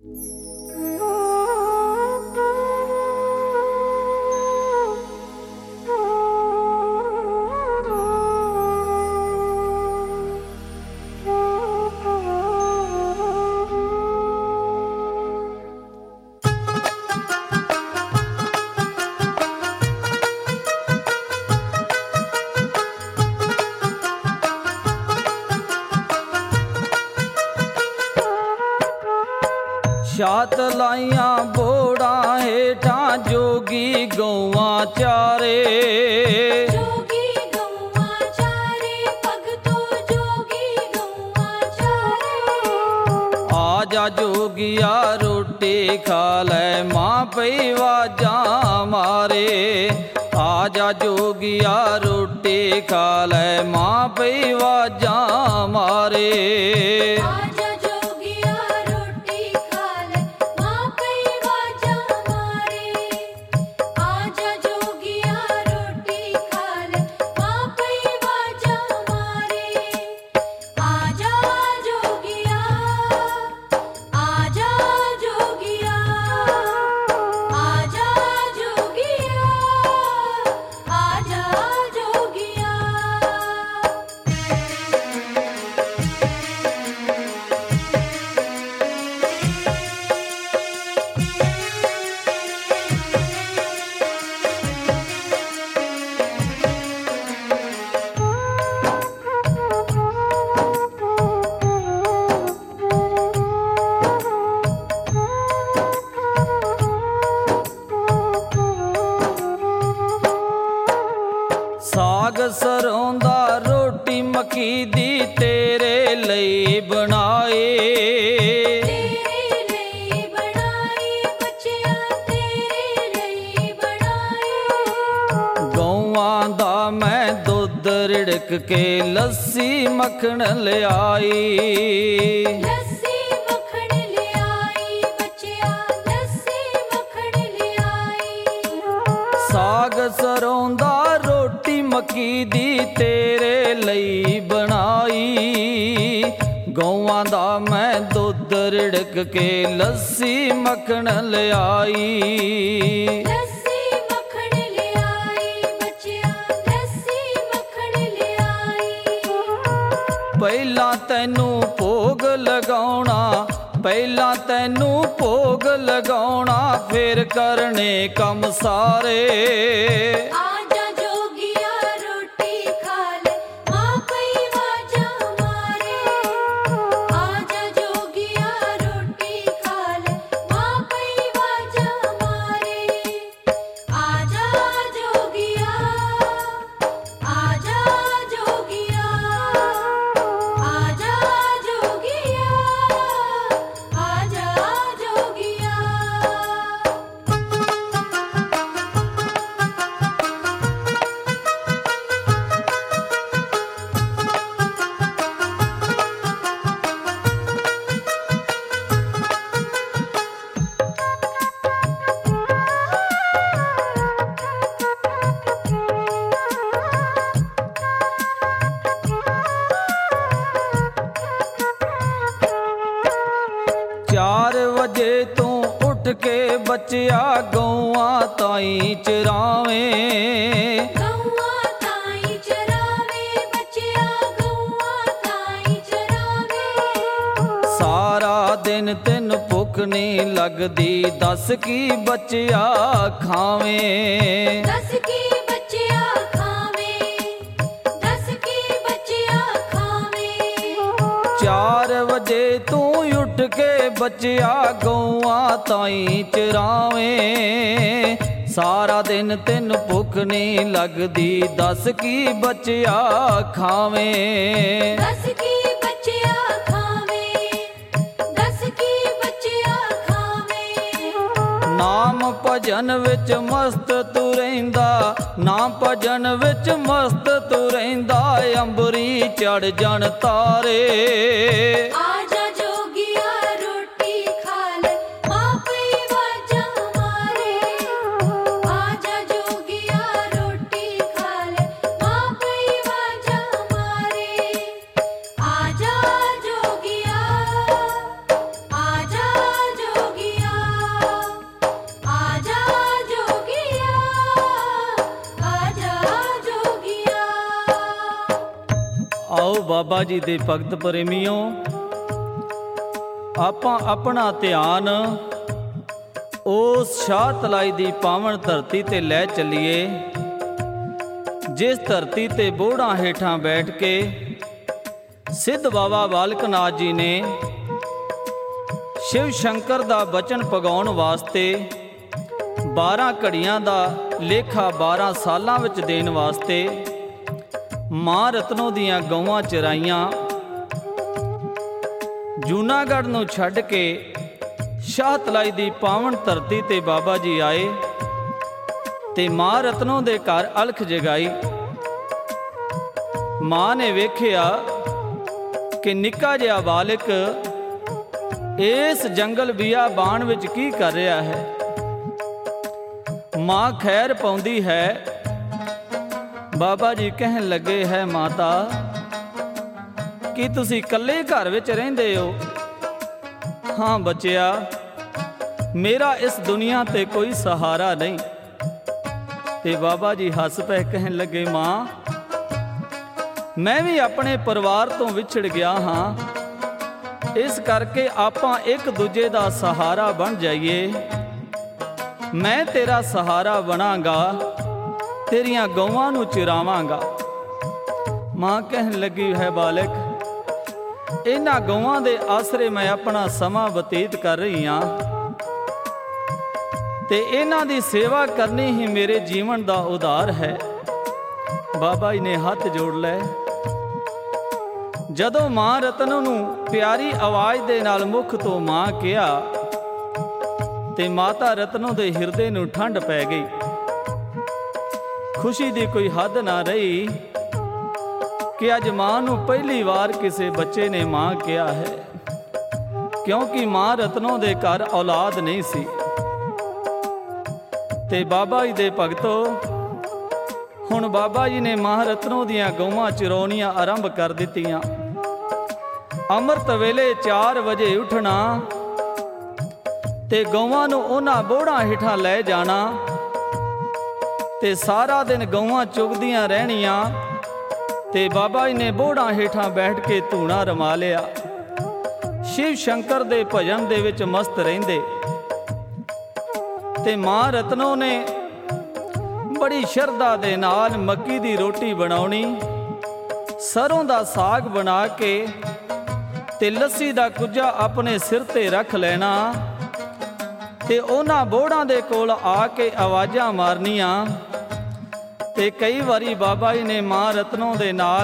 ਛਾਤ ਲਾਈਆਂ ਬੋੜਾਂ ਹੇਠਾਂ ਜੋਗੀ ਗਊਆਂ ਚਾਰੇ, ਜੋਗੀ ਗਊਆਂ ਚਾਰੇ, ਭਗਤੋ ਜੋਗੀ ਗਊਆਂ ਚਾਰੇ। ਆ ਜਾ ਜੋਗੀਆ ਰੋਟੀ ਖਾ ਲੈ, ਮਾਂ ਪਈ ਵਾਜਾਂ ਮਾਰੇ। ਆ ਜਾ ਜੋਗੀਆ ਰੋਟੀ ਖਾ ਲੈ, ਮਾਂ ਪਈ ਵਾਜਾਂ ਮਾਰੇ। ਸਾਗ ਸਰੋਂ ਦਾ ਰੋਟੀ ਮੱਕੀ ਦੀ ਤੇਰੇ ਲਈ ਬਣਾਏ, ਤੇਰੇ ਲਈ ਬਣਾਈ ਬੱਚਿਆ, ਤੇਰੇ ਲਈ ਬਣਾਈ। ਗਊਆਂ ਦਾ ਮੈਂ ਦੁੱਧ ਰਿੜਕ ਕੇ ਲੱਸੀ ਮੱਖਣ ਲਿਆਈ, ਲੱਸੀ ਮੱਖਣ ਲਿਆਈ ਬੱਚਿਆ, ਲੱਸੀ ਮੱਖਣ ਲਿਆਈ। ਸਾਗ ਸਰੋਂ ਦਾ ਰੋਟੀ ਮੱਕੀ ਦੀ ਤੇਰੇ ਲਈ ਬਣਾਈ। ਗਊਆਂ ਦਾ ਮੈਂ ਦੁੱਧ ਰਿੜਕ ਕੇ ਲੱਸੀ ਮੱਖਣ ਲਿਆਈ, ਲੱਸੀ ਮੱਖਣ ਲਿਆਈ ਬੱਚਿਆ, ਲੱਸੀ ਮੱਖਣ ਲਿਆਈ। ਪਹਿਲਾਂ ਤੈਨੂੰ ਭੋਗ ਲਗਾਉਣਾ, ਪਹਿਲਾਂ ਤੈਨੂੰ ਭੋਗ ਲਗਾਉਣਾ, ਫਿਰ ਕਰਨੇ ਕੰਮ ਸਾਰੇ। ਆਜਾ ਜੋਗੀਆ ਰੋਟੀ ਖਾ ਲੈ, ਮਾਂ ਪਈ ਵਾਜਾਂ ਮਾਰੇ। ਆਜਾ ਜੋਗੀਆ ਰੋਟੀ ਖਾ ਲੈ, ਮਾਂ ਪਈ ਵਾਜਾਂ ਮਾਰੇ। ਆਜਾ ਜੋਗੀਆ, ਆਜਾ ਜੋਗੀਆ, ਆਜਾ ਜੋਗੀਆ, ਆਜਾ ਜੋਗੀਆ। ਚਾਰ ਵਜੇ ਤੂੰ ਉੱਠ ਕੇ ਬੱਚਿਆ ਗਊਆਂ ਤਾਈਂ ਚਰਾਵੇਂ, ਗਊਆਂ ਤਾਈਂ ਚਰਾਵੇ ਬੱਚਿਆ, ਗਊਆਂ ਤਾਈਂ ਚਰਾਵੇ। ਸਾਰਾ ਦਿਨ ਤੈਨੂੰ ਭੁੱਖ ਨਹੀਂ ਲੱਗਦੀ, ਦੱਸ ਕੀ ਬੱਚਿਆ ਖਾਵੇਂ। ਦੱਸ ਕੀ ਬੱਚਿਆ ਖਾਵੇ, ਦੱਸ ਕੀ ਬੱਚਿਆ ਖਾਵੇ। 4 ਵਜੇ ਤੂੰ ਉੱਠ ਕੇ ਬੱਚਿਆ ਗਊਆਂ ਤਾਈਂ ਚਰਾਵੇਂ। ਸਾਰਾ ਦਿਨ ਤੈਨੂੰ ਭੁੱਖ ਨਹੀਂ ਲੱਗਦੀ, ਦੱਸ ਕੀ ਬੱਚਿਆ ਖਾਵੇਂ। ਦੱਸ ਕੀ ਬੱਚਿਆ ਖਾਵੇ, ਦੱਸ ਕੀ ਬੱਚਿਆ ਖਾਵੇ। ਨਾਮ ਭਜਨ ਵਿੱਚ ਮਸਤ ਤੂੰ ਰਹਿੰਦਾ, ਨਾਮ ਭਜਨ ਵਿੱਚ ਮਸਤ ਤੂੰ ਰਹਿੰਦਾ, ਅੰਬਰੀ ਚੜ ਜਾਣ ਤਾਰੇ। ਆਜਾ ਜੋਗੀਆ ਰੋਟੀ ਖਾ ਲੈ, ਮਾਂ ਪਈ ਵਾਜਾਂ ਮਾਰੇ। ਆਜਾ ਜੋਗੀਆ ਰੋਟੀ ਖਾ ਲੈ, ਮਾਂ ਪਈ ਵਾਜਾਂ ਮਾਰੇ। ਆਜਾ ਜੋਗੀਆ, ਆਜਾ ਜੋਗੀਆ, ਬਾਬਾ ਜੀ ਦੇ ਭਗਤ ਪ੍ਰੇਮੀਓ, ਆਪਾਂ ਆਪਣਾ ਧਿਆਨ ਉਸ ਸ਼ਾਹ ਤਲਾਈ ਦੀ ਪਾਵਨ ਧਰਤੀ ਤੇ ਲੈ ਚੱਲੀਏ, ਜਿਸ ਧਰਤੀ ਤੇ ਬੋਹੜਾਂ ਹੇਠਾਂ ਬੈਠ ਕੇ ਸਿੱਧ ਬਾਬਾ ਬਾਲਕ ਨਾਥ ਜੀ ਨੇ ਸ਼ਿਵ ਸ਼ੰਕਰ ਦਾ ਬਚਨ ਪਗਾਉਣ ਵਾਸਤੇ 12 ਘੜੀਆਂ ਦਾ ਲੇਖਾ 12 ਸਾਲਾਂ ਵਿੱਚ ਦੇਣ ਵਾਸਤੇ ਮਾਂ ਰਤਨੋ ਦੀਆਂ ਗਊਆਂ ਚਰਾਈਆਂ। ਜੂਨਾਗੜ੍ਹ ਨੂੰ ਛੱਡ ਕੇ ਸ਼ਾਹ ਤਲਾਈ ਦੀ ਪਾਵਨ ਧਰਤੀ ਤੇ ਬਾਬਾ ਜੀ ਆਏ ਤੇ ਮਾਂ ਰਤਨੋ ਦੇ ਘਰ ਅਲਖ ਜਗਾਈ। ਮਾਂ ਨੇ ਵੇਖਿਆ ਕਿ ਨਿੱਕਾ ਜਿਹਾ ਬਾਲਕ ਇਸ ਜੰਗਲ ਬਿਆਬਾਨ ਵਿੱਚ ਕੀ ਕਰ ਰਿਹਾ ਹੈ। ਮਾਂ ਖੈਰ ਪਾਉਂਦੀ ਹੈ। ਬਾਬਾ ਜੀ ਕਹਿਣ ਲੱਗੇ, ਹੈ ਮਾਤਾ, ਕੀ ਤੁਸੀਂ ਇਕੱਲੇ ਘਰ ਵਿੱਚ ਰਹਿੰਦੇ ਹੋ? ਹਾਂ ਬੱਚਿਆ, ਮੇਰਾ ਇਸ ਦੁਨੀਆ ਤੇ ਕੋਈ ਸਹਾਰਾ ਨਹੀਂ। ਤੇ ਬਾਬਾ ਜੀ ਹੱਸ ਪਏ, ਕਹਿਣ ਲੱਗੇ, ਮਾਂ, ਮੈਂ ਵੀ ਆਪਣੇ ਪਰਿਵਾਰ ਤੋਂ ਵਿਛੜ ਗਿਆ ਹਾਂ, ਇਸ ਕਰਕੇ ਆਪਾਂ ਇੱਕ ਦੂਜੇ ਦਾ ਸਹਾਰਾ ਬਣ ਜਾਈਏ। ਮੈਂ ਤੇਰਾ ਸਹਾਰਾ ਬਣਾਂਗਾ, ਤੇਰੀਆਂ ਗਊਆਂ ਨੂੰ ਚਰਾਵਾਂਗਾ। ਮਾਂ ਕਹਿਣ ਲੱਗੀ, ਹੈ ਬਾਲਕ, ਇਹਨਾਂ ਗਊਆਂ ਦੇ ਆਸਰੇ ਮੈਂ ਆਪਣਾ ਸਮਾਂ ਬਤੀਤ ਕਰ ਰਹੀ ਹਾਂ ਤੇ ਇਹਨਾਂ ਦੀ ਸੇਵਾ ਕਰਨੀ ਹੀ ਮੇਰੇ ਜੀਵਨ ਦਾ ਉਧਾਰ ਹੈ। ਬਾਬਾ ਜੀ ਨੇ ਹੱਥ ਜੋੜ ਲਏ। ਜਦੋਂ ਮਾਂ ਰਤਨ ਨੂੰ ਪਿਆਰੀ ਆਵਾਜ਼ ਦੇ ਨਾਲ ਮੁਖ ਤੋਂ ਮਾਂ ਕਿਹਾ ਤੇ ਮਾਤਾ ਰਤਨੋ ਦੇ ਹਿਰਦੇ ਨੂੰ ਠੰਡ ਪੈ ਗਈ। ਖੁਸ਼ੀ ਦੀ ਕੋਈ ਹੱਦ ਨਾ ਰਹੀ ਕਿ ਅੱਜ ਮਾਂ ਨੂੰ ਪਹਿਲੀ ਵਾਰ ਕਿਸੇ ਬੱਚੇ ਨੇ ਮਾਂ ਕਿਹਾ ਹੈ, ਕਿਉਂਕਿ ਮਾਂ ਰਤਨੋ ਦੇ ਘਰ ਔਲਾਦ ਨਹੀਂ ਸੀ। ਤੇ ਬਾਬਾ ਜੀ ਦੇ ਭਗਤੋ, ਹੁਣ ਬਾਬਾ ਜੀ ਨੇ ਮਾਂ ਰਤਨੋ ਦੀਆਂ ਗਊਆਂ ਚਰਾਉਣੀਆਂ ਆਰੰਭ ਕਰ ਦਿੱਤੀਆਂ। ਅੰਮ੍ਰਿਤ ਵੇਲੇ 4 ਵਜੇ ਉੱਠਣਾ ਤੇ ਗਊਆਂ ਨੂੰ ਉਹਨਾਂ ਬੋਹੜਾਂ ਹੇਠਾਂ ਲੈ ਜਾਣਾ ਤੇ ਸਾਰਾ ਦਿਨ ਗਊਆਂ ਚੁਗਦੀਆਂ ਰਹਿਣੀਆਂ। ਤੇ ਬਾਬਾ ਜੀ ਨੇ ਬੋਹੜਾਂ ਹੇਠਾਂ ਬੈਠ ਕੇ ਧੂਣਾ ਰਮਾ ਲਿਆ, ਸ਼ਿਵ ਸ਼ੰਕਰ ਦੇ ਭਜਨ ਦੇ ਵਿੱਚ ਮਸਤ ਰਹਿੰਦੇ। ਤੇ ਮਾਂ ਰਤਨੋ ਨੇ ਬੜੀ ਸ਼ਰਧਾ ਦੇ ਨਾਲ ਮੱਕੀ ਦੀ ਰੋਟੀ ਬਣਾਉਣੀ, ਸਰੋਂ ਦਾ ਸਾਗ ਬਣਾ ਕੇ ਤੇ ਲੱਸੀ ਦਾ ਕੁੱਜਾ ਆਪਣੇ ਸਿਰ ਤੇ ਰੱਖ ਲੈਣਾ ਤੇ ਉਹਨਾਂ ਬੋਹੜਾਂ ਦੇ ਕੋਲ ਆ ਕੇ ਆਵਾਜ਼ਾਂ ਮਾਰਨੀਆਂ। ਤੇ ਕਈ ਵਾਰੀ ਬਾਬਾ ਜੀ ਨੇ ਮਾਂ ਰਤਨੋ ਦੇ ਨਾਲ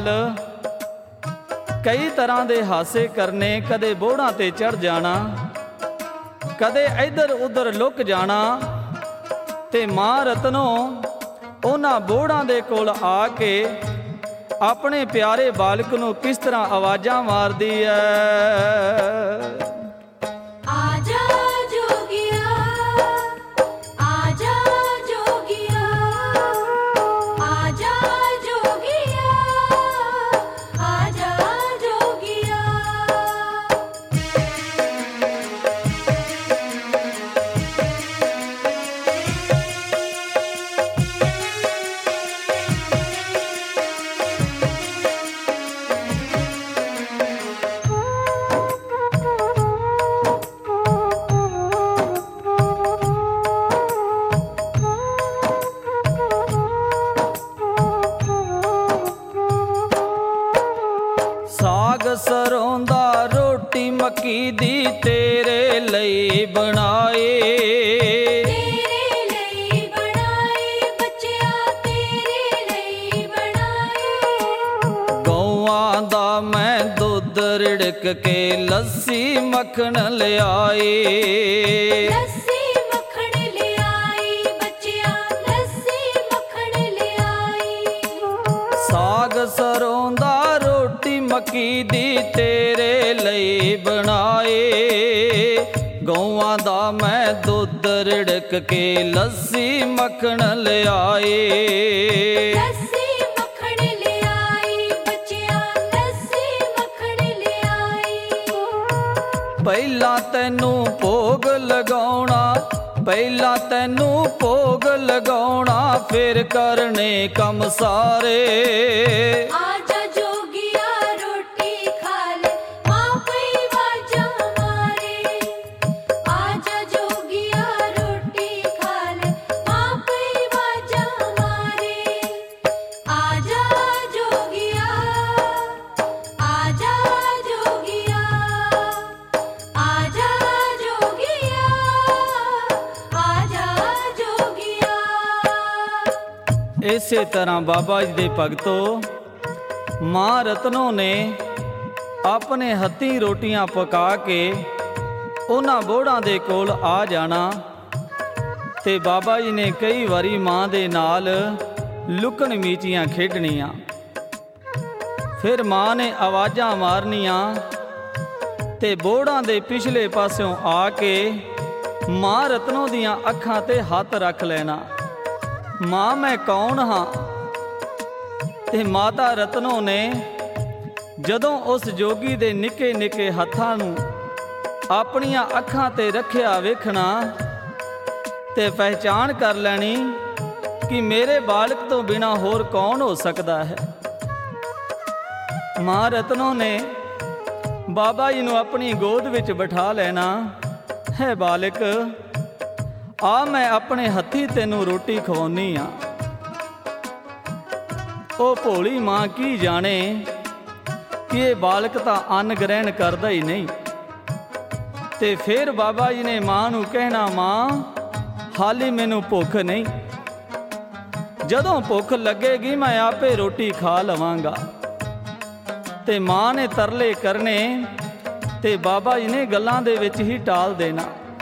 ਕਈ ਤਰ੍ਹਾਂ ਦੇ ਹਾਸੇ ਕਰਨੇ, ਕਦੇ ਬੋਹੜਾਂ ਤੇ ਚੜ ਜਾਣਾ, ਕਦੇ ਇੱਧਰ ਉੱਧਰ ਲੁਕ ਜਾਣਾ। ਤੇ ਮਾਂ ਰਤਨੋ ਉਹਨਾਂ ਬੋਹੜਾਂ ਦੇ ਕੋਲ ਆ ਕੇ ਆਪਣੇ ਪਿਆਰੇ ਬਾਲਕ ਨੂੰ ਕਿਸ ਤਰ੍ਹਾਂ ਆਵਾਜ਼ਾਂ ਮਾਰਦੀ ਹੈ। ਸਰੋਂ ਦਾ ਰੋਟੀ ਮੱਕੀ ਦੀ ਤੇਰੇ ਲਈ ਬਣਾਏ, ਤੇਰੇ ਲਈ ਬਣਾਏ ਬੱਚਿਆ, ਤੇਰੇ ਲਈ ਬਣਾਏ। ਗਊਆਂ ਦਾ ਮੈਂ ਦੁੱਧ ਰਿੜਕ ਕੇ ਲੱਸੀ ਮੱਖਣ ਲਿਆਏ, ਲੱਸੀ ਮੱਖਣ ਲਿਆਈ ਬੱਚਿਆ, ਲੱਸੀ ਮੱਖਣ ਲਿਆਈ। ਸਾਗ ਸਰੋਂ ਦਾ ਰੋਟੀ ਮੱਕੀ ਦੀ ਤੇਰੇ ਲਈ ਬਣਾਏ, ਗਊਆਂ ਦਾ ਮੈਂ ਦੁੱਧ ਰਿੜਕ ਕੇ ਲੱਸੀ ਮੱਖਣ ਲਿਆਏ। ਲੱਸੀ ਮੱਖਣ ਲਿਆਈ ਬੱਚਿਆ, ਲੱਸੀ ਮੱਖਣ ਲਿਆਈ। ਪਹਿਲਾਂ ਤੈਨੂੰ ਭੋਗ ਲਗਾਉਣਾ, ਪਹਿਲਾਂ ਤੈਨੂੰ ਭੋਗ ਲਗਾਉਣਾ, ਫਿਰ ਕਰਨੇ ਕੰਮ ਸਾਰੇ। ਆਜਾ ਜੋਗੀਆ ਰੋਟੀ ਇਸੇ ਤਰ੍ਹਾਂ ਬਾਬਾ ਜੀ ਦੇ ਭਗਤੋ ਮਾਂ ਰਤਨੋ ਨੇ ਆਪਣੇ ਹੱਥੀਂ ਰੋਟੀਆਂ ਪਕਾ ਕੇ ਉਹਨਾਂ ਬੋੜਾਂ ਦੇ ਕੋਲ ਆ ਜਾਣਾ ਤੇ ਬਾਬਾ ਜੀ ਨੇ ਕਈ ਵਾਰੀ ਮਾਂ ਦੇ ਨਾਲ ਲੁਕਣ ਮੀਚੀਆਂ ਖੇਡਣੀਆਂ। ਫਿਰ ਮਾਂ ਨੇ ਆਵਾਜ਼ਾਂ ਮਾਰਨੀਆਂ ਤੇ ਬੋੜਾਂ ਦੇ ਪਿਛਲੇ ਪਾਸਿਓਂ ਆ ਕੇ ਮਾਂ ਰਤਨੋ ਦੀਆਂ ਅੱਖਾਂ ਤੇ ਹੱਥ ਰੱਖ ਲੈਣਾ। ਮਾਂ ਮੈਂ ਕੌਣ ਹਾਂ? ਤੇ ਮਾਤਾ ਰਤਨੋ ਨੇ ਜਦੋਂ ਉਸ ਜੋਗੀ ਦੇ ਨਿੱਕੇ ਨਿੱਕੇ ਹੱਥਾਂ ਨੂੰ ਆਪਣੀਆਂ ਅੱਖਾਂ ਤੇ ਰੱਖਿਆ ਵੇਖਣਾ ਤੇ ਪਹਿਚਾਣ ਕਰ ਲੈਣੀ ਕਿ ਮੇਰੇ ਬਾਲਕ ਤੋਂ ਬਿਨਾਂ ਹੋਰ ਕੌਣ ਹੋ ਸਕਦਾ ਹੈ। ਮਾਂ ਰਤਨੋ ਨੇ ਬਾਬਾ ਜੀ ਨੂੰ ਆਪਣੀ ਗੋਦ ਵਿੱਚ ਬਿਠਾ ਲੈਣਾ। ਹੈ ਬਾਲਕ, ਆ ਮੈਂ ਆਪਣੇ ਹੱਥੀਂ ਤੈਨੂੰ ਰੋਟੀ ਖਵਾਉਣੀ ਆ। ਉਹ ਭੋਲੀ ਮਾਂ ਕੀ ਜਾਣੇ ਕਿ ਇਹ ਬਾਲਕ ਤਾਂ ਅੰਨ ਗ੍ਰਹਿਣ ਕਰਦਾ ਹੀ ਨਹੀਂ। ਤੇ ਫਿਰ ਬਾਬਾ ਜੀ ਨੇ ਮਾਂ ਨੂੰ ਕਹਿਣਾ, ਮਾਂ ਹਾਲੇ ਮੈਨੂੰ ਭੁੱਖ ਨਹੀਂ, ਜਦੋਂ ਭੁੱਖ ਲੱਗੇਗੀ ਮੈਂ ਆਪੇ ਰੋਟੀ ਖਾ ਲਵਾਂਗਾ। ਤੇ ਮਾਂ ਨੇ ਤਰਲੇ ਕਰਨੇ ਤੇ ਬਾਬਾ ਜੀ ਨੇ ਗੱਲਾਂ ਦੇ ਵਿੱਚ ਹੀ ਟਾਲ ਦੇਣਾ।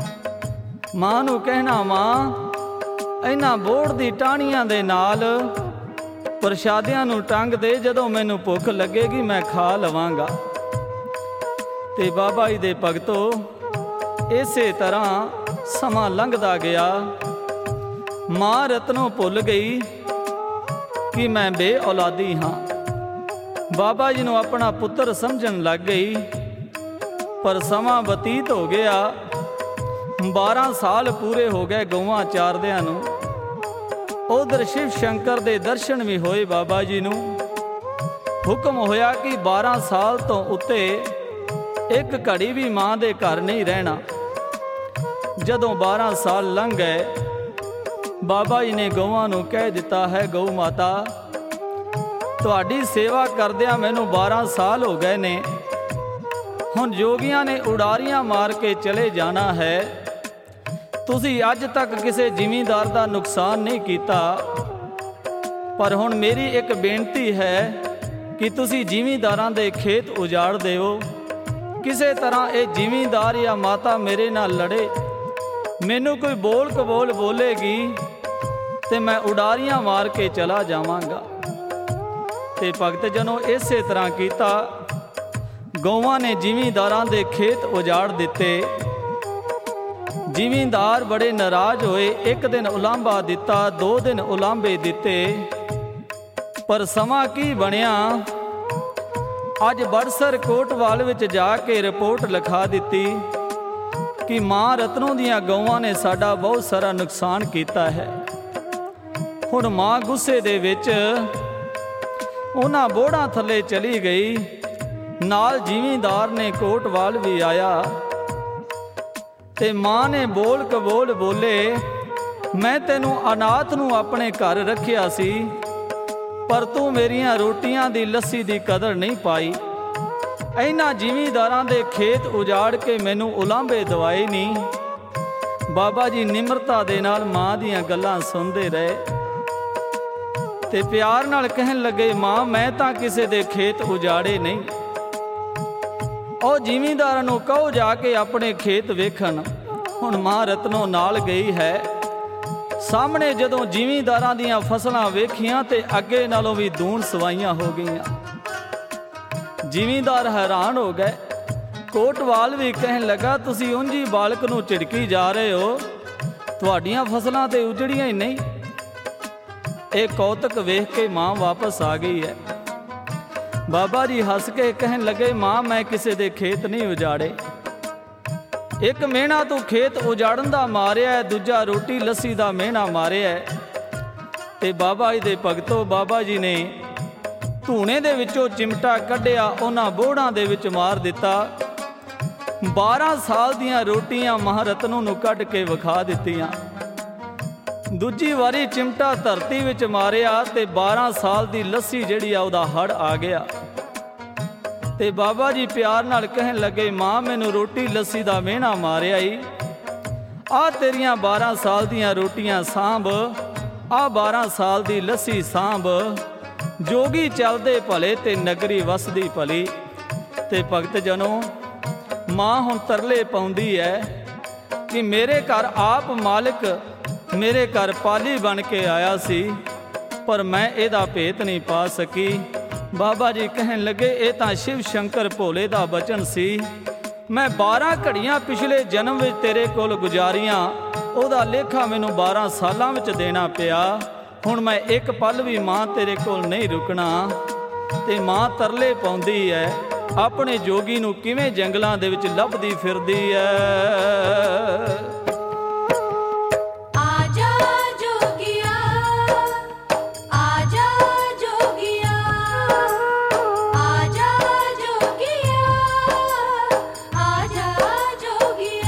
ਮਾਂ ਨੂੰ ਕਹਿਣਾ, ਮਾਂ ਇਹਨਾਂ ਬੋੜ ਦੀ ਟਾਹਣੀਆਂ ਦੇ ਨਾਲ ਪ੍ਰਸ਼ਾਦਿਆਂ ਨੂੰ ਟੰਗ ਦੇ, ਜਦੋਂ ਮੈਨੂੰ ਭੁੱਖ ਲੱਗੇਗੀ ਮੈਂ ਖਾ ਲਵਾਂਗਾ। ਤੇ ਬਾਬਾ ਜੀ ਦੇ ਭਗਤੋ ਇਸੇ ਤਰ੍ਹਾਂ ਸਮਾਂ ਲੰਘਦਾ ਗਿਆ। ਮਾਂ ਰਤਨੋ ਭੁੱਲ ਗਈ ਕਿ ਮੈਂ ਬੇਔਲਾਦੀ ਹਾਂ। ਬਾਬਾ ਜੀ ਨੂੰ ਆਪਣਾ ਪੁੱਤਰ ਸਮਝਣ ਲੱਗ ਗਈ। ਪਰ ਸਮਾਂ ਬਤੀਤ ਹੋ ਗਿਆ, 12 ਸਾਲ ਪੂਰੇ ਹੋ ਗਏ ਗਊਆਂ ਚਾਰਦਿਆਂ ਨੂੰ। ਉਧਰ ਸ਼ਿਵ ਸ਼ੰਕਰ ਦੇ ਦਰਸ਼ਨ ਵੀ ਹੋਏ। ਬਾਬਾ ਜੀ ਨੂੰ ਹੁਕਮ ਹੋਇਆ ਕਿ 12 ਸਾਲ ਤੋਂ ਉੱਤੇ ਇੱਕ ਘੜੀ ਵੀ ਮਾਂ ਦੇ ਘਰ ਨਹੀਂ ਰਹਿਣਾ। ਜਦੋਂ 12 ਸਾਲ ਲੰਘ ਗਏ, ਬਾਬਾ ਜੀ ਨੇ ਗਊਆਂ ਨੂੰ ਕਹਿ ਦਿੱਤਾ ਹੈ, ਗਊ ਮਾਤਾ ਤੁਹਾਡੀ ਸੇਵਾ ਕਰਦਿਆਂ ਮੈਨੂੰ 12 ਸਾਲ ਹੋ ਗਏ ਨੇ। ਹੁਣ ਜੋਗੀਆਂ ਨੇ ਉਡਾਰੀਆਂ ਮਾਰ ਕੇ ਚਲੇ ਜਾਣਾ ਹੈ। ਤੁਸੀਂ ਅੱਜ ਤੱਕ ਕਿਸੇ ਜ਼ਿਮੀਂਦਾਰ ਦਾ ਨੁਕਸਾਨ ਨਹੀਂ ਕੀਤਾ, ਪਰ ਹੁਣ ਮੇਰੀ ਇੱਕ ਬੇਨਤੀ ਹੈ ਕਿ ਤੁਸੀਂ ਜ਼ਿਮੀਂਦਾਰਾਂ ਦੇ ਖੇਤ ਉਜਾੜ ਦਿਓ। ਕਿਸੇ ਤਰ੍ਹਾਂ ਇਹ ਜ਼ਿਮੀਂਦਾਰ ਜਾਂ ਮਾਤਾ ਮੇਰੇ ਨਾਲ ਲੜੇ, ਮੈਨੂੰ ਕੋਈ ਬੋਲ ਕਬੋਲ ਬੋਲੇਗੀ ਤੇ ਮੈਂ ਉਡਾਰੀਆਂ ਮਾਰ ਕੇ ਚਲਾ ਜਾਵਾਂਗਾ। ਤੇ ਭਗਤ ਜਨੋ ਇਸੇ ਤਰ੍ਹਾਂ ਕੀਤਾ। ਗਊਆਂ ਨੇ ਜ਼ਿਮੀਂਦਾਰਾਂ ਦੇ ਖੇਤ ਉਜਾੜ ਦਿੱਤੇ। ਜ਼ਿਮੀਂਦਾਰ ਬੜੇ ਨਾਰਾਜ਼ ਹੋਏ। ਇੱਕ ਦਿਨ ਉਲਾਂਭਾ ਦਿੱਤਾ, 2 ਦਿਨ ਉਲਾਂਭੇ ਦਿੱਤੇ, ਪਰ ਸਮਾਂ ਕੀ ਬਣਿਆ। ਅੱਜ ਬੜਸਰ ਕੋਟਵਾਲ ਵਿੱਚ ਜਾ ਕੇ ਰਿਪੋਰਟ ਲਿਖਾ ਦਿੱਤੀ ਕਿ ਮਾਂ ਰਤਨੋ ਦੀਆਂ ਗਊਆਂ ਨੇ ਸਾਡਾ ਬਹੁਤ ਸਾਰਾ ਨੁਕਸਾਨ ਕੀਤਾ ਹੈ। ਹੁਣ ਮਾਂ ਗੁੱਸੇ ਦੇ ਵਿੱਚ ਉਹਨਾਂ ਬੋੜਾਂ ਥੱਲੇ ਚਲੀ ਗਈ। ਨਾਲ ਜ਼ਿਮੀਂਦਾਰ ਨੇ ਕੋਟਵਾਲ ਵੀ ਆਇਆ ਤੇ ਮਾਂ ਨੇ ਬੋਲ ਕਬੋਲ ਬੋਲੇ, ਮੈਂ ਤੈਨੂੰ ਅਨਾਥ ਨੂੰ ਆਪਣੇ ਘਰ ਰੱਖਿਆ ਸੀ, ਪਰ ਤੂੰ ਮੇਰੀਆਂ ਰੋਟੀਆਂ ਦੀ ਲੱਸੀ ਦੀ ਕਦਰ ਨਹੀਂ ਪਾਈ। ਇਹਨਾਂ ਜ਼ਿਮੀਂਦਾਰਾਂ ਦੇ ਖੇਤ ਉਜਾੜ ਕੇ ਮੈਨੂੰ ਉਲਾਂਭੇ ਦਵਾਏ ਨਹੀਂ। ਬਾਬਾ ਜੀ ਨਿਮਰਤਾ ਦੇ ਨਾਲ ਮਾਂ ਦੀਆਂ ਗੱਲਾਂ ਸੁਣਦੇ ਰਹੇ ਤੇ ਪਿਆਰ ਨਾਲ ਕਹਿਣ ਲੱਗੇ, ਮਾਂ ਮੈਂ ਤਾਂ ਕਿਸੇ ਦੇ ਖੇਤ ਉਜਾੜੇ ਨਹੀਂ। ਉਹ ਜ਼ਿਮੀਂਦਾਰਾਂ ਨੂੰ ਕਹੋ ਜਾ ਕੇ ਆਪਣੇ ਖੇਤ ਵੇਖਣ। ਹੁਣ ਮਾਂ ਰਤਨੋ ਨਾਲ ਗਈ ਹੈ। ਸਾਹਮਣੇ ਜਦੋਂ ਜ਼ਿਮੀਂਦਾਰਾਂ ਦੀਆਂ ਫਸਲਾਂ ਵੇਖੀਆਂ ਤੇ ਅੱਗੇ ਨਾਲੋਂ ਵੀ ਦੂਣ ਸਵਾਈਆਂ ਹੋ ਗਈਆਂ। ਜ਼ਿਮੀਂਦਾਰ ਹੈਰਾਨ ਹੋ ਗਏ। ਕੋਟਵਾਲ ਵੀ ਕਹਿਣ ਲੱਗਾ, ਤੁਸੀਂ ਉਂਝ ਹੀ ਬਾਲਕ ਨੂੰ ਝਿੜਕੀ ਜਾ ਰਹੇ ਹੋ, ਤੁਹਾਡੀਆਂ ਫਸਲਾਂ ਤੇ ਉਜੜੀਆਂ ਹੀ ਨਹੀਂ। ਇਹ ਕੌਤਕ ਵੇਖ ਕੇ ਮਾਂ ਵਾਪਸ ਆ ਗਈ ਹੈ। ਬਾਬਾ ਜੀ ਹੱਸ ਕੇ ਕਹਿਣ ਲੱਗੇ, ਮਾਂ ਮੈਂ ਕਿਸੇ ਦੇ ਖੇਤ ਨਹੀਂ ਉਜਾੜੇ। ਇੱਕ ਮਿਹਣਾ ਤੂੰ ਖੇਤ ਉਜਾੜਨ ਦਾ ਮਾਰਿਆ, ਦੂਜਾ ਰੋਟੀ ਲੱਸੀ ਦਾ ਮਿਹਣਾ ਮਾਰਿਆ। ਤੇ ਬਾਬਾ ਜੀ ਦੇ ਭਗਤੋ ਬਾਬਾ ਜੀ ਨੇ ਧੂਣੇ ਦੇ ਵਿੱਚੋਂ ਚਿਮਟਾ ਕੱਢਿਆ, ਉਹਨਾਂ ਬੋੜਾਂ ਦੇ ਵਿੱਚ ਮਾਰ ਦਿੱਤਾ। 12 ਸਾਲ ਦੀਆਂ ਰੋਟੀਆਂ ਮਹਾਰਤਨੋ ਨੂੰ ਕੱਢ ਕੇ ਵਿਖਾ ਦਿੱਤੀਆਂ। ਦੂਜੀ ਵਾਰੀ ਚਿਮਟਾ ਧਰਤੀ ਵਿੱਚ ਮਾਰਿਆ ਤੇ 12 ਸਾਲ ਦੀ ਲੱਸੀ ਜਿਹੜੀ ਆ ਉਹਦਾ ਹੜ ਆ ਗਿਆ। ਤੇ ਬਾਬਾ ਜੀ ਪਿਆਰ ਨਾਲ ਕਹਿਣ ਲੱਗੇ, ਮਾਂ ਮੈਨੂੰ ਰੋਟੀ ਲੱਸੀ ਦਾ ਮਿਹਣਾ ਮਾਰਿਆ ਈ, ਆ ਤੇਰੀਆਂ 12 ਸਾਲ ਦੀਆਂ ਰੋਟੀਆਂ ਸਾਂਭ, ਆ 12 ਸਾਲ ਦੀ ਲੱਸੀ ਸਾਂਭ, ਜੋਗੀ ਚੱਲਦੇ ਭਲੇ ਤੇ ਨਗਰੀ ਵਸਦੀ ਭਲੀ। ਤੇ ਭਗਤ ਜਨੋ, ਮਾਂ ਹੁਣ ਤਰਲੇ ਪਾਉਂਦੀ ਐ ਕਿ ਮੇਰੇ ਘਰ ਆਪ ਮਾਲਕ ਮੇਰੇ ਘਰ ਪਾਲੀ ਬਣ ਕੇ ਆਇਆ ਸੀ, ਪਰ ਮੈਂ ਇਹਦਾ ਭੇਤ ਨਹੀਂ ਪਾ ਸਕੀ। ਬਾਬਾ ਜੀ ਕਹਿਣ ਲੱਗੇ, ਇਹ ਤਾਂ ਸ਼ਿਵ ਸ਼ੰਕਰ ਭੋਲੇ ਦਾ ਬਚਨ ਸੀ। ਮੈਂ 12 ਘੜੀਆਂ ਪਿਛਲੇ ਜਨਮ ਵਿੱਚ ਤੇਰੇ ਕੋਲ ਗੁਜ਼ਾਰੀਆਂ, ਉਹਦਾ ਲੇਖਾ ਮੈਨੂੰ 12 ਸਾਲਾਂ ਵਿੱਚ ਦੇਣਾ ਪਿਆ। ਹੁਣ ਮੈਂ ਇੱਕ ਪਲ ਵੀ ਮਾਂ ਤੇਰੇ ਕੋਲ ਨਹੀਂ ਰੁਕਣਾ। ਤੇ ਮਾਂ ਤਰਲੇ ਪਾਉਂਦੀ ਐ, ਆਪਣੇ ਜੋਗੀ ਨੂੰ ਕਿਵੇਂ ਜੰਗਲਾਂ ਦੇ ਵਿੱਚ ਲੱਭਦੀ ਫਿਰਦੀ ਐ। ਆਜਾ ਜੋਗੀਆ, ਆਜਾ ਜੋਗੀਆ, ਆਜਾ ਜੋਗੀਆ, ਆਜਾ ਜੋਗੀਆ।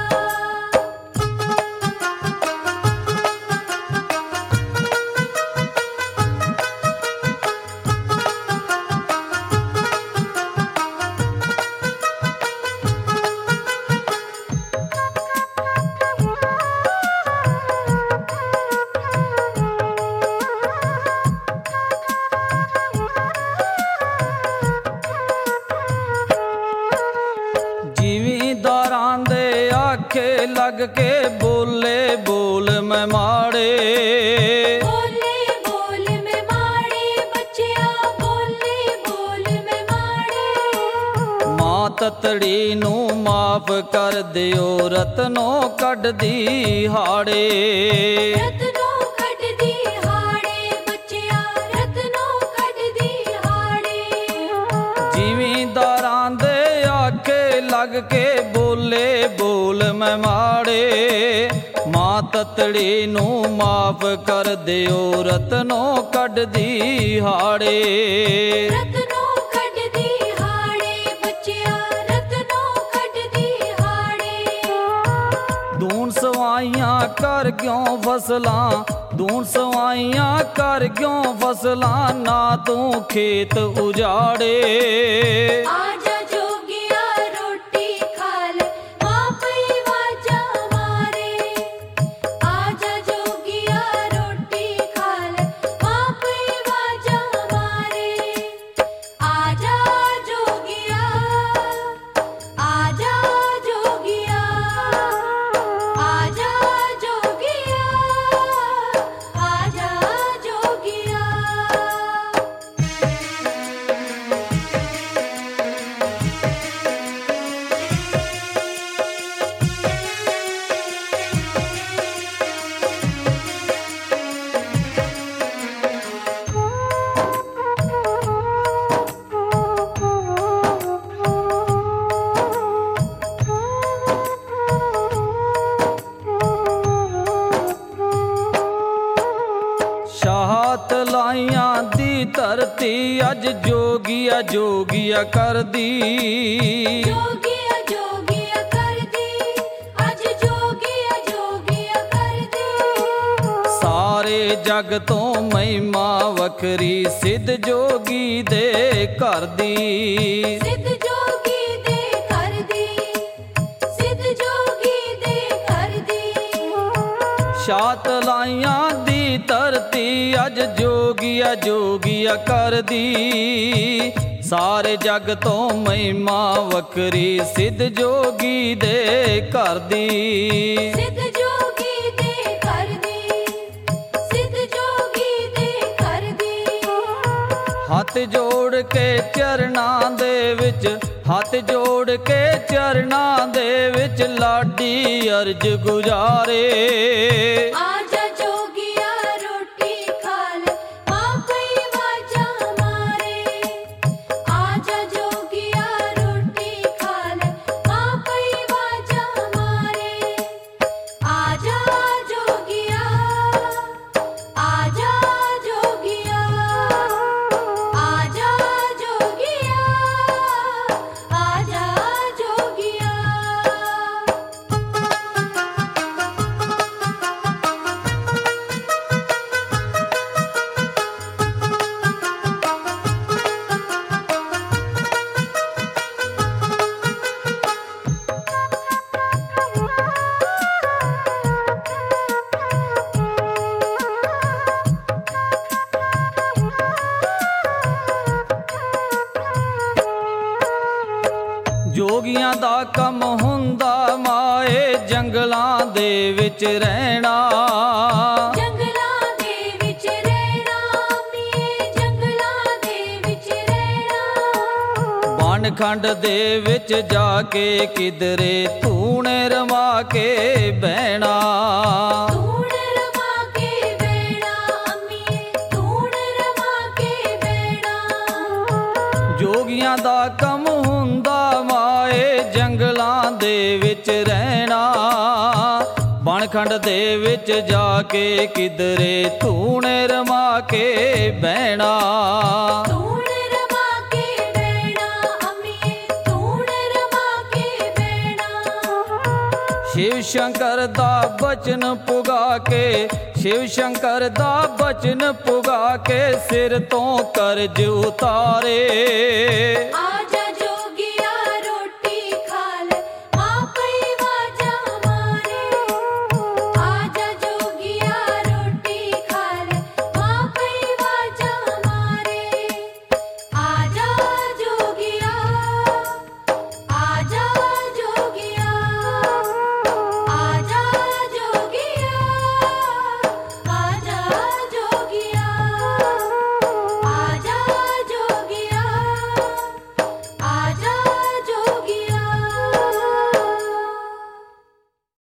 ਜ਼ਿਮੀਂਦਾਰਾਂ ਦੇ ਆਖੇ ਲੱਗ ਕੇ ਬੋਲੇ ਬੋਲ ਮੈਂ ਮਾੜੇ। ਬੋਲੇ ਬੋਲ ਮੈਂ ਮਾੜੇ ਬੱਚਿਆ, ਬੋਲੇ ਬੋਲ ਮੈਂ ਮਾੜੇ। ਮਾਂ ਤਤੜੀ ਨੂੰ ਮਾਫ ਕਰ ਦਿਓ, ਰਤਨੋਂ ਕੱਢਦੀ ਹਾੜੇ। ਰਤਨੋਂ ਕੱਢਦੀ ਹਾੜੇ ਬੱਚਿਆ, ਰਤਨੋਂ ਕੱਢਦੀ ਹਾੜੇ। ਜ਼ਿਮੀਂਦਾਰਾਂ ਦੇ ਆਖੇ ਲੱਗ ਕੇ ਬੋਲੇ ਬੋਲ ਮੈਂ ਮਾੜੇ। ਮਾਂ ਤਤੜੀ ਨੂੰ ਮਾਫ ਕਰ ਦਿਓ, ਰਤਨੋਂ ਕੱਢਦੀ ਹਾੜੇ। ਰਤਨੋਂ ਕੱਢਦੀ ਹਾੜੇ ਬੱਚਿਆ, ਰਤਨੋਂ ਕੱਢਦੀ ਹਾੜੇ। ਦੂਣ ਸਵਾਈਆਂ ਕਰ ਕਿਉਂ ਫਸਲਾਂ, ਦੂਣ ਸਵਾਈਆਂ ਕਰ ਕਿਉਂ ਫਸਲਾਂ, ਨਾ ਤੂੰ ਖੇਤ ਉਜਾੜੇ। ਆਜਾ ਜੋਗੀਆ ਰੋਟੀ ਖਾ ਲੈ, ਮਾਂ ਪਈ ਵਾਜਾਂ ਮਾਰੇ। ਆਜਾ ਜੋਗੀਆ ਰੋਟੀ ਖਾ ਲੈ, ਮਾਂ ਪਈ ਵਾਜਾਂ ਮਾਰੇ। ਆਜਾ ਜੋਗੀਆ, ਆਜਾ ਜੋਗੀਆ, ਆਜਾ ਜੋਗੀਆ, ਆਜਾ ਜੋਗੀਆ। ਸ਼ਾਹਤ ਲਾਈਆਂ ਦੀ ਧਰਤੀ ਅੱਜ ਜੋਗੀਆ ਜੋਗੀਆ ਕਰਦੀ। ਜੋਗੀਆ ਜੋਗੀਆ ਕਰਦੀ, ਅੱਜ ਜੋਗੀਆ ਜੋਗੀਆ ਕਰਦੀ। ਸਾਰੇ ਜਗ ਤੋਂ ਮਹਿਮਾ ਵੱਖਰੀ, ਸਿੱਧ ਜੋਗੀ ਦੇ ਘਰ ਦੀ। ਸਿੱਧ ਜੋਗੀ ਦੇ ਘਰ ਦੀ, ਸਿੱਧ ਜੋਗੀ ਦੇ ਘਰ ਦੀ। ਸ਼ਾਹਤ ਲਾਈਆਂ ਦੀ ਧਰਤੀ ਅੱਜ ਜੋਗੀਆ ਜੋਗੀਆ ਕਰਦੀ। ਸਾਰੇ ਜਗ ਤੋਂ ਮਹਿਮਾ ਵੱਖਰੀ, ਸਿੱਧ ਜੋਗੀ ਦੇ ਘਰ ਦੀ। ਸਿੱਧ ਜੋਗੀ ਦੇ ਘਰ ਦੀ, ਸਿੱਧ ਜੋਗੀ ਦੇ ਘਰ ਦੀ। ਹੱਥ ਜੋੜ ਕੇ ਚਰਨਾਂ ਦੇ ਵਿੱਚ, ਹੱਥ ਜੋੜ ਕੇ ਚਰਨਾਂ ਦੇ ਵਿੱਚ ਲਾਡੀ ਅਰਜ ਗੁਜ਼ਾਰੇ। ਆਜਾ ਜੋਗੀਆ ਰੋਟੀ ਖਾ ਲੈ, ਮਾਂ ਪਈ ਵਾਜਾਂ ਮਾਰੇ। ਆਜਾ ਜੋਗੀਆ ਰੋਟੀ ਖਾ ਲੈ, ਮਾਂ ਪਈ ਵਾਜਾਂ ਮਾਰੇ। ਆਜਾ ਜੋਗੀਆ, ਆਜਾ ਜੋਗੀਆ, ਆਜਾ ਜੋਗੀਆ, ਆਜਾ ਜੋਗੀਆ। ਦੇ ਵਿੱਚ ਰਹਿਣਾ, ਜੰਗਲਾਂ ਦੇ ਵਿੱਚ ਰਹਿਣਾ ਅੰਮੀਏ, ਜੰਗਲਾਂ ਦੇ ਵਿੱਚ ਰਹਿਣਾ। ਬਣਖੰਡ ਦੇ ਵਿੱਚ ਜਾ ਕੇ ਕਿਧਰੇ ਧੂਣੇ ਰਮਾ ਕੇ ਬਹਿਣਾ, ਧੂਣ ਰਮਾ ਕੇ ਬਹਿਣਾ ਅੰਮੀਏ, ਧੂਣ ਰਮਾ ਕੇ ਬਹਿਣਾ। ਜੋਗੀਆਂ ਦਾ ਕੰਮ ਹੁੰਦਾ ਮਾਏ ਜੰਗਲਾਂ ਦੇ ਵਿੱਚ ਰਹਿਣਾ, ਬਣਖੰਡ ਦੇ ਵਿੱਚ ਜਾ ਕੇ ਕਿਧਰੇ ਧੂਣੇ ਰਮਾ ਕੇ ਬਹਿਣਾ। ਧੂਣ ਰਮਾ ਕੇ ਬਹਿਣਾ ਅੰਮੀਏ, ਧੂਣ ਰਮਾ ਕੇ ਬਹਿਣਾ। ਸ਼ਿਵ ਸ਼ੰਕਰ ਦਾ ਬਚਨ ਪੁਗਾ ਕੇ, ਸ਼ਿਵ ਸ਼ੰਕਰ ਦਾ ਬਚਨ ਪੁਗਾ ਕੇ ਸਿਰ ਤੋਂ ਕਰਜ਼ ਉਤਾਰੇ,